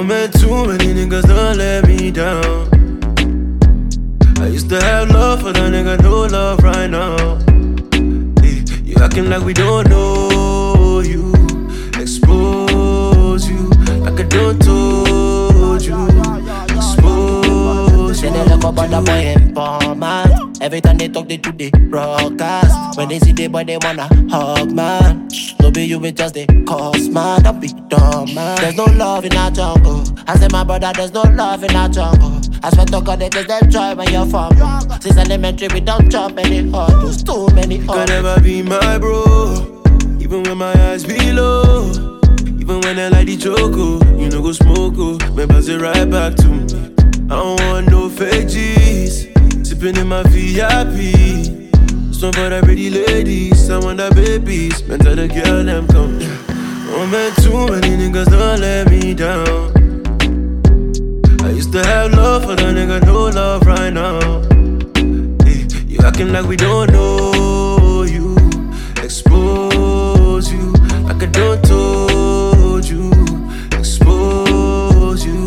I met too many niggas don't let me down. I used to have love for that nigga, no love right now. You acting like we don't know you. Expose you like I don't told you. Expose you. Say they look up on the boy informant. Every time they talk, they do the broadcast. When they see the boy, they wanna hug, man. No be you, it just they cause, man. Don't be dumb, man. There's no love in our jungle. I say, my brother, there's no love in our jungle. I swear to God, it is them joy when you're from. Since elementary, we don't jump any hurdles. Too many hurdles. You can never be my bro, even when my eyes be low. Even when I like the choco, you know go smoke, me pass it right back to me. I don't want no fake G's, sipping in my VIP. Some for the pretty ladies, I want the babies. Man, tell the girl them come. Oh man, too many niggas don't let me down. I used to have love for the nigga, no love right now. You acting like we don't know you. Expose you like I don't told you. Expose you.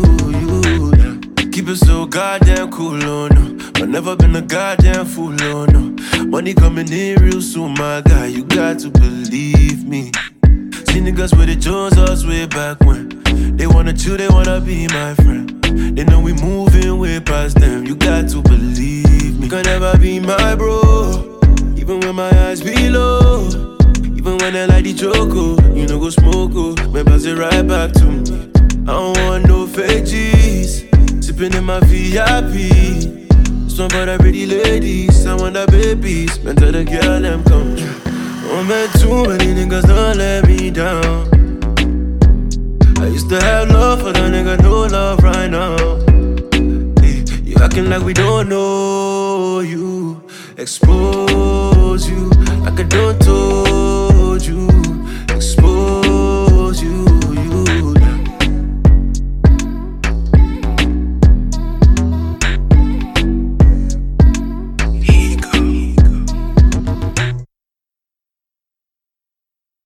Keep it so goddamn cool, oh no. But never been a goddamn fool, oh no. Money coming in real soon, my guy, you got to believe me. See niggas with the Jones us way back when. They wanna chill, they wanna be my friend. They know we moving way past them, you got to believe me. You can never be my bro, even when my eyes be low. Even when I like the choco, you know go smoke, me pass it right back to me. I don't want no fake G's, sipping in my VIP. Some for the pretty ladies, I want the babies. Man, tell the girl them come. Oh man, too many niggas don't let me down. I used to have love for the nigga, no love right now. You acting like we don't know you. Expose you